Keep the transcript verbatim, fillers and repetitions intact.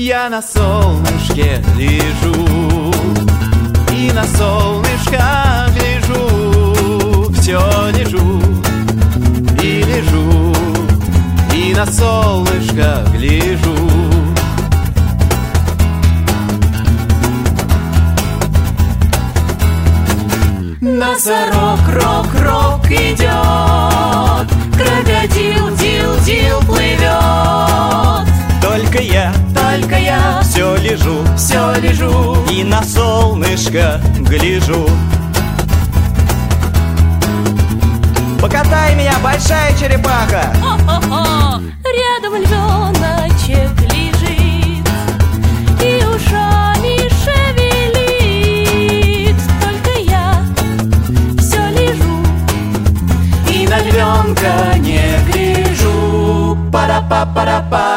Я на солнышке лежу, и на солнышко гляжу. Все лежу и лежу, и на солнышко гляжу. Носорог, рок, рок идет, крокодил, дил, дил плывет. Только я, только я все лежу, все лежу и на солнышко гляжу. Покатай меня, большая черепаха. О-о-о! Рядом львеночек лежит и ушами шевелит. Только я все лежу и на львенка не гляжу. Пара-па-пара-па.